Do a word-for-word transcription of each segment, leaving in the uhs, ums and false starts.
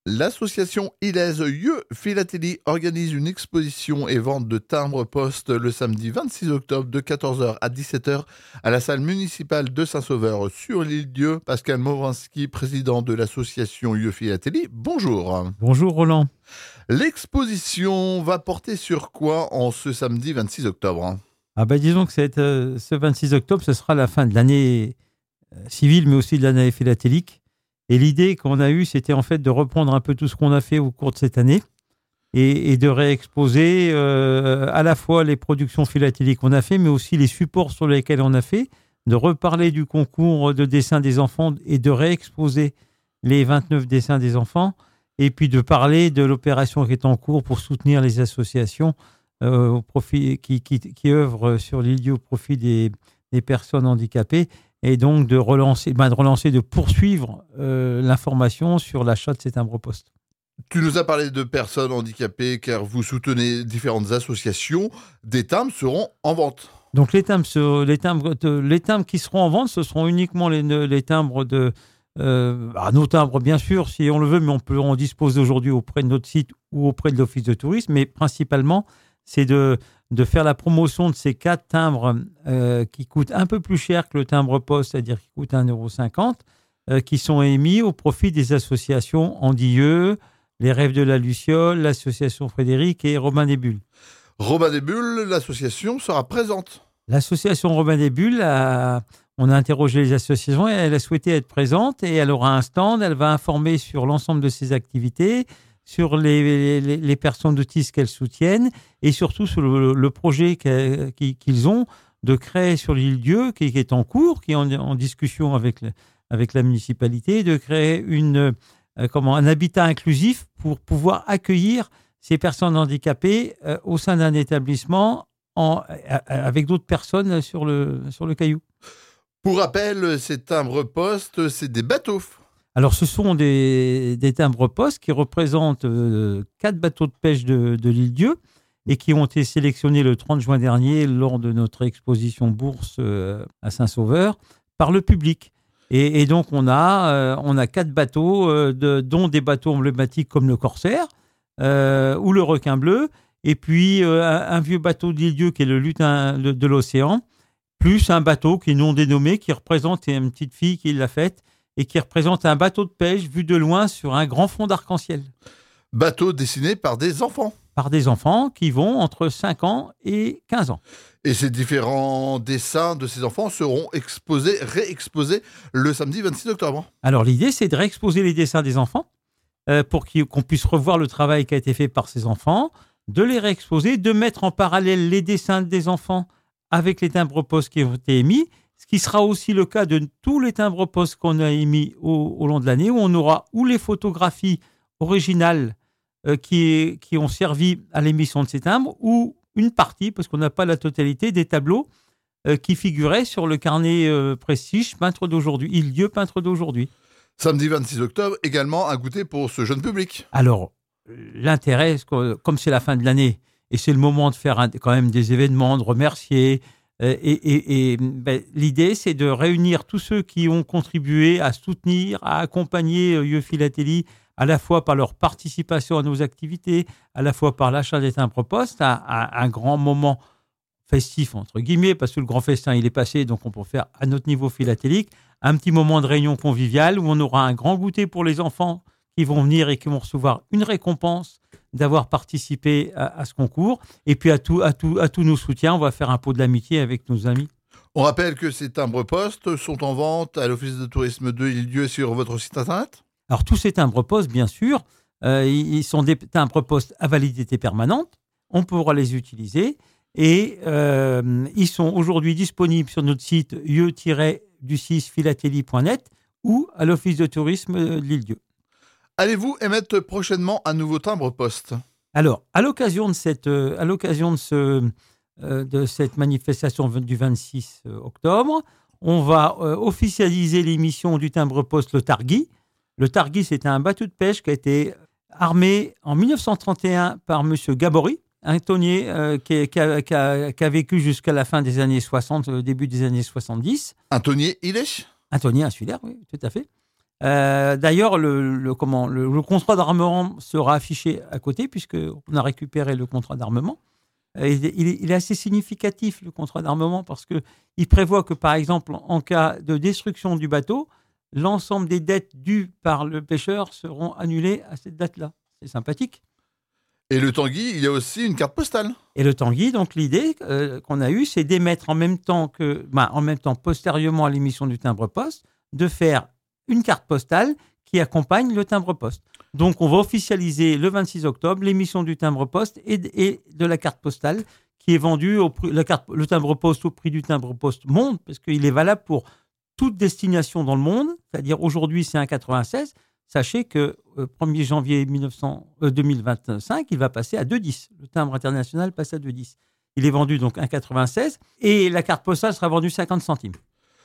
L'association Ilez Yeux Philatélie organise une exposition et vente de timbres-poste le samedi vingt-six octobre de quatorze heures à dix-sept heures à la salle municipale de Saint-Sauveur sur l'île Dieu. Pascal Mowinski, président de l'association Yeux Philatélie, bonjour. Bonjour Roland. L'exposition va porter sur quoi en ce samedi vingt-six octobre? Ah ben disons que cette, euh, ce vingt-six octobre, ce sera la fin de l'année euh, civile, mais aussi de l'année philatélique. Et l'idée qu'on a eue, c'était en fait de reprendre un peu tout ce qu'on a fait au cours de cette année et, et de réexposer euh, à la fois les productions philatéliques qu'on a fait, mais aussi les supports sur lesquels on a fait, de reparler du concours de dessin des enfants et de réexposer les vingt-neuf dessins des enfants, et puis de parler de l'opération qui est en cours pour soutenir les associations euh, au profit, qui, qui, qui œuvrent sur l'île Dieu au profit des, des personnes handicapées. Et donc de relancer, ben de relancer, de poursuivre euh, l'information sur l'achat de ces timbres-poste. Tu nous as parlé de personnes handicapées car vous soutenez différentes associations. Des timbres seront en vente. Donc les timbres, les timbres, les timbres qui seront en vente, ce seront uniquement les, les timbres de... Euh, bah, nos timbres, bien sûr, si on le veut, mais on peut en disposer aujourd'hui auprès de notre site ou auprès de l'Office de tourisme. Mais principalement, c'est de... de faire la promotion de ces quatre timbres euh, qui coûtent un peu plus cher que le timbre-poste, c'est-à-dire qui coûtent un euro cinquante, euh, qui sont émis au profit des associations Andilleux, les Rêves de la Luciole, l'association Frédéric et Robin des Bulles. Robin des Bulles, l'association sera présente. L'association Robin des Bulles, a, on a interrogé les associations et elle a souhaité être présente et elle aura un stand, elle va informer sur l'ensemble de ses activités, sur les, les, les personnes autistes qu'elles soutiennent et surtout sur le, le projet qu'ils ont de créer sur l'île Dieu, qui, qui est en cours, qui est en, en discussion avec, le, avec la municipalité, de créer une, euh, comment, un habitat inclusif pour pouvoir accueillir ces personnes handicapées euh, au sein d'un établissement en, avec d'autres personnes sur le, sur le caillou. Pour rappel, ces timbres-poste, c'est des bateaux. Alors, ce sont des, des timbres-poste qui représentent euh, quatre bateaux de pêche de, de l'île Dieu et qui ont été sélectionnés le trente juin dernier lors de notre exposition bourse euh, à Saint-Sauveur par le public. Et, et donc, on a, euh, on a quatre bateaux, euh, de, dont des bateaux emblématiques comme le Corsaire euh, ou le Requin Bleu, et puis euh, un, un vieux bateau de l'île Dieu qui est le Lutin de, de l'Océan, plus un bateau qui est non dénommé, qui représente une petite fille qui l'a faite, et qui représente un bateau de pêche vu de loin sur un grand fond d'arc-en-ciel. Bateau dessiné par des enfants. Par des enfants qui vont entre cinq ans et quinze ans. Et ces différents dessins de ces enfants seront exposés, réexposés le samedi vingt-six octobre. Alors l'idée, c'est de réexposer les dessins des enfants euh, pour qu'on puisse revoir le travail qui a été fait par ces enfants, de les réexposer, de mettre en parallèle les dessins des enfants avec les timbres-poste qui ont été émis, ce qui sera aussi le cas de tous les timbres-poste qu'on a émis au, au long de l'année, où on aura ou les photographies originales euh, qui, qui ont servi à l'émission de ces timbres, ou une partie, parce qu'on n'a pas la totalité, des tableaux euh, qui figuraient sur le carnet euh, Prestige, peintre d'aujourd'hui, Île Dieu, peintre d'aujourd'hui. Samedi vingt-six octobre, également un goûter pour ce jeune public. Alors, l'intérêt, comme c'est la fin de l'année, et c'est le moment de faire un, quand même des événements, de remercier. Et, et, et ben, l'idée, c'est de réunir tous ceux qui ont contribué à soutenir, à accompagner Yeux Philatélie, à la fois par leur participation à nos activités, à la fois par l'achat des timbres-poste, à, à un grand moment festif, entre guillemets, parce que le grand festin, il est passé, donc on peut faire à notre niveau philatélique, un petit moment de réunion conviviale où on aura un grand goûter pour les enfants qui vont venir et qui vont recevoir une récompense d'avoir participé à, à ce concours. Et puis à, tout, à, tout, à tous nos soutiens, on va faire un pot de l'amitié avec nos amis. On rappelle que ces timbres-poste sont en vente à l'Office de tourisme de l'île Dieu sur votre site internet. Alors tous ces timbres-poste, bien sûr, euh, ils sont des timbres-poste à validité permanente. On pourra les utiliser. Et euh, ils sont aujourd'hui disponibles sur notre site yeux tiret du six philatélie point net ou à l'Office de tourisme de l'île Dieu. Allez-vous émettre prochainement un nouveau timbre-poste? Alors, à l'occasion de cette, euh, à l'occasion de, ce, euh, de cette manifestation du vingt-six octobre, on va euh, officialiser l'émission du timbre-poste Le Targui. Le Targui, c'est un bateau de pêche qui a été armé en mille neuf cent trente et un par M. Gabory, un tonnier euh, qui, qui, a, qui, a, qui a vécu jusqu'à la fin des années soixante, le début des années soixante-dix. Un tonnier Ilech? Un tonnier insulaire, oui, tout à fait. Euh, d'ailleurs, le, le, comment, le, le contrat d'armement sera affiché à côté, puisqu'on a récupéré le contrat d'armement. Euh, il, il, il est assez significatif, le contrat d'armement, parce qu'il prévoit que, par exemple, en cas de destruction du bateau, l'ensemble des dettes dues par le pêcheur seront annulées à cette date-là. C'est sympathique. Et le Tanguy, il y a aussi une carte postale. Et le Tanguy, donc l'idée euh, qu'on a eue, c'est d'émettre en même temps que, ben, en même temps, postérieurement à l'émission du timbre-poste, de faire une carte postale qui accompagne le timbre-poste. Donc, on va officialiser le vingt-six octobre l'émission du timbre-poste et, et de la carte postale qui est vendue au prix, la carte, le timbre-poste au prix du timbre-poste monde, parce qu'il est valable pour toute destination dans le monde. C'est-à-dire, aujourd'hui, c'est un quatre-vingt-seize. Sachez que euh, premier janvier deux mille vingt-cinq, il va passer à deux virgule dix. Le timbre international passe à deux virgule dix. Il est vendu donc un quatre-vingt-seize et la carte postale sera vendue cinquante centimes.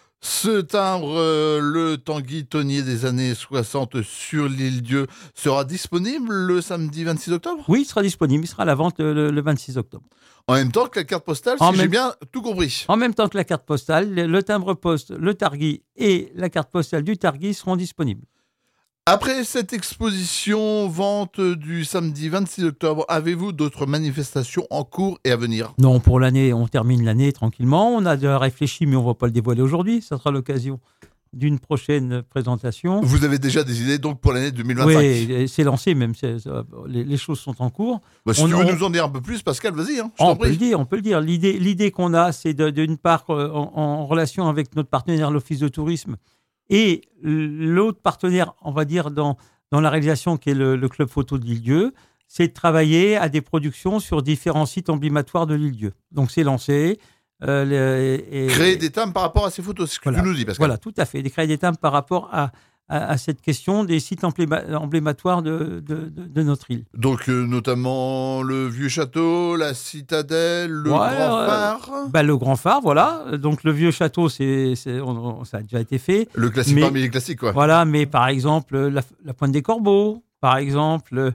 Ce timbre, euh, le Tanguy tonnier des années soixante sur l'île Dieu, sera disponible le samedi vingt-six octobre ? Oui, il sera disponible. Il sera à la vente le, le vingt-six octobre. En même temps que la carte postale, en si même... j'ai bien tout compris. En même temps que la carte postale, le, le timbre-poste, le Targui et la carte postale du Targui seront disponibles. Après cette exposition vente du samedi vingt-six octobre, avez-vous d'autres manifestations en cours et à venir ? Non, pour l'année, on termine l'année tranquillement. On a déjà réfléchi, mais on ne va pas le dévoiler aujourd'hui. Ça sera l'occasion d'une prochaine présentation. Vous avez déjà des idées donc pour l'année deux mille vingt-cinq ? Oui, c'est lancé même. C'est, ça, les, les choses sont en cours. Bah, si on, tu veux on, nous en dire un peu plus, Pascal, vas-y. Hein, on peut le dire, on peut le dire. L'idée, l'idée qu'on a, c'est de, d'une part en, en relation avec notre partenaire, l'Office de tourisme, et l'autre partenaire, on va dire, dans, dans la réalisation, qui est le, le Club Photo de l'Île-Dieu, c'est de travailler à des productions sur différents sites emblématoires de l'Île-Dieu. Donc, c'est lancé. Euh, le, et, créer des timbres par rapport à ces photos, c'est ce que voilà, tu nous dis, Pascal. Voilà, tout à fait. Des créer des timbres par rapport à, à, à cette question des sites emblématoires de, de, de, de notre île. Donc, euh, notamment le Vieux Château, la Citadelle, le ouais, Grand euh, Phare. Bah, le Grand Phare, voilà. Donc, le Vieux Château, c'est, c'est, on, on, ça a déjà été fait. Le classique mais, parmi les classiques, quoi. Voilà, mais par exemple, la, la Pointe des Corbeaux, par exemple,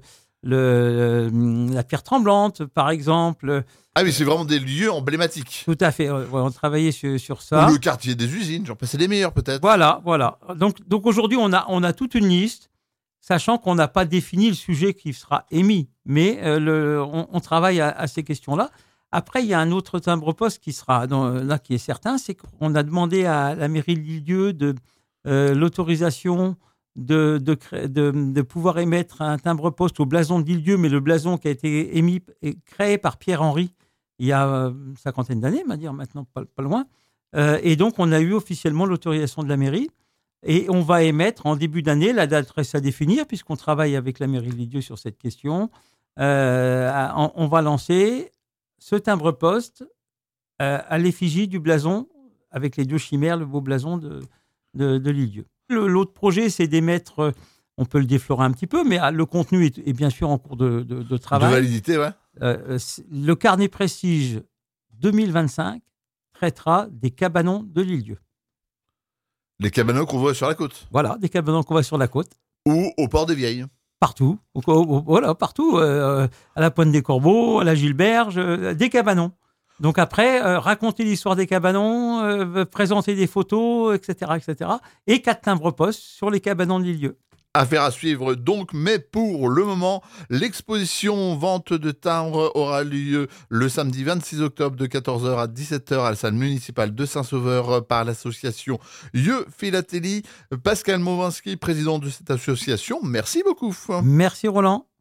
le, le, la Pierre Tremblante, par exemple. Ah oui, c'est vraiment des lieux emblématiques. Tout à fait, ouais, on travaillait sur, sur ça. Ou le quartier des usines, j'en passais les meilleurs peut-être. Voilà, voilà. Donc, donc aujourd'hui, on a, on a toute une liste, sachant qu'on n'a pas défini le sujet qui sera émis, mais euh, le, on, on travaille à, à ces questions-là. Après, il y a un autre timbre-poste qui sera dans, là, qui est certain, c'est qu'on a demandé à la mairie de l'Île-Dieu de euh, l'autorisation de, de, de, de pouvoir émettre un timbre-poste au blason de l'Île-Dieu, mais le blason qui a été émis et créé par Pierre-Henry il y a une cinquantaine d'années, on va dire maintenant pas, pas loin. Euh, et donc, on a eu officiellement l'autorisation de la mairie. Et on va émettre en début d'année, la date reste à définir, puisqu'on travaille avec la mairie de l'Île-Dieu sur cette question. Euh, on, on va lancer ce timbre-poste euh, à l'effigie du blason, avec les deux chimères, le beau blason de, de, de l'Île-Dieu. Le, l'autre projet, c'est d'émettre, on peut le déflorer un petit peu, mais le contenu est, est bien sûr en cours de, de, de travail. De validité, ouais. Euh, le carnet Prestige deux mille vingt-cinq traitera des cabanons de l'Île-Dieu. Les cabanons qu'on voit sur la côte. Voilà, des cabanons qu'on voit sur la côte. Ou au port des Vieilles. Partout, au, au, voilà, partout, euh, à la Pointe des Corbeaux, à la Gilberge, euh, des cabanons. Donc après, euh, raconter l'histoire des cabanons, euh, présenter des photos, et cetera, et cetera. Et quatre timbres-poste sur les cabanons de l'Île-Dieu. Affaire à suivre donc, mais pour le moment, l'exposition vente de timbres aura lieu le samedi vingt-six octobre de quatorze heures à dix-sept heures à la salle municipale de Saint-Sauveur par l'association Yeux Philatélie. Pascal Mowinski, président de cette association, merci beaucoup. Merci Roland.